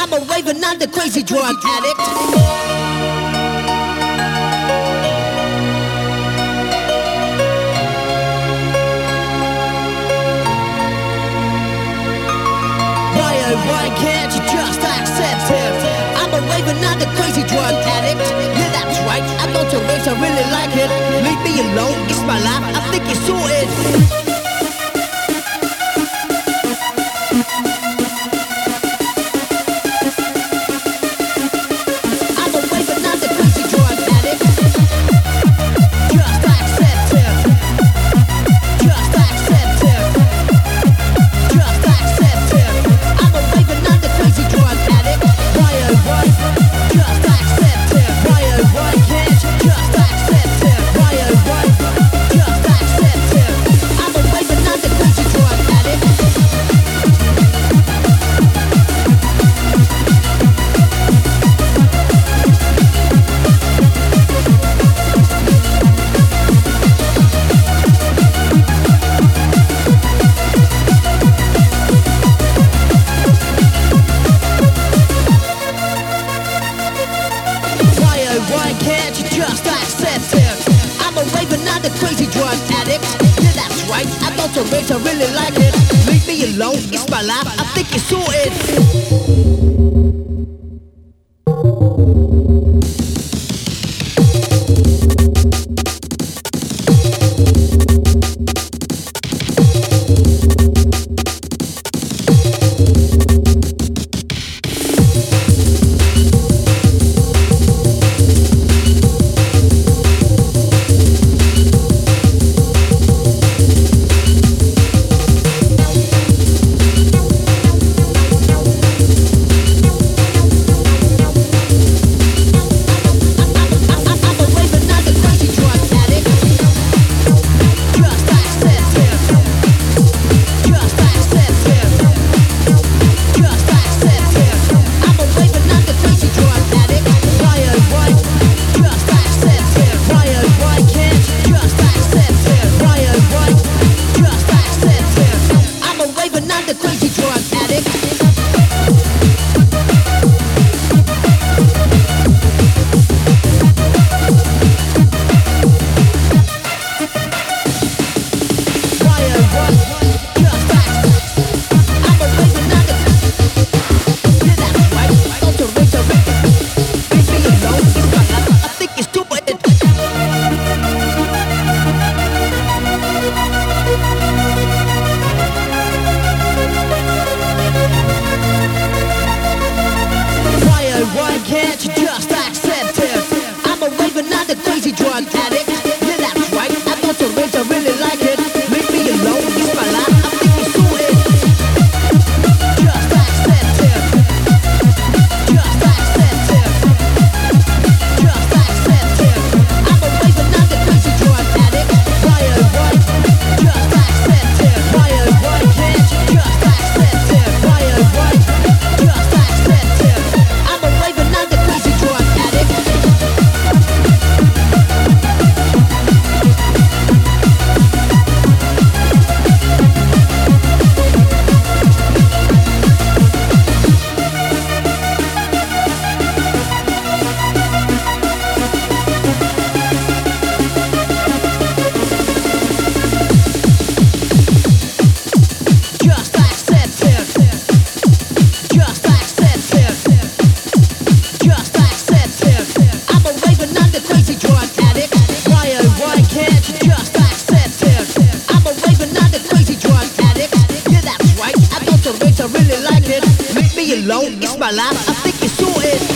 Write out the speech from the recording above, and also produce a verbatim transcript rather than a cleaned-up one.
I'm a raving, not the crazy drug addict. Why can't you just accept it? I'm a raving, not a crazy drug addict. Yeah, that's right, I don't erase, I really like it. Leave me alone, it's my life, I think it's sorted. Why can't you just accept it? I'm a raving, not a crazy drug addict. Yeah, that's right, I don't erase, I really like it. Leave me alone, it's my life, I think it's sorted. Why can't you just accept it? I'm a raving, not a crazy drug addict. Yeah, that's right, I don't erase, I really like it. Leave me alone, it's my life, I think it's sorted. Just accept it. Just accept it. Just accept it. I'm a raving, not a crazy drug addict. Why, oh, why? Just accept it. Why, oh, why can't you just accept it? Why, oh, why? Just accept it. I'm a raving, not the crazy drug addict. Just accept it. Just accept it. Just accept it. I'm a raving, not the crazy drug addict. Why, oh, why can't you just accept it? I'm a raving, not the crazy drug addict. Yeah, that's right, I don't erase, I really like it. Leave me alone, it's my life, I think it's sorted.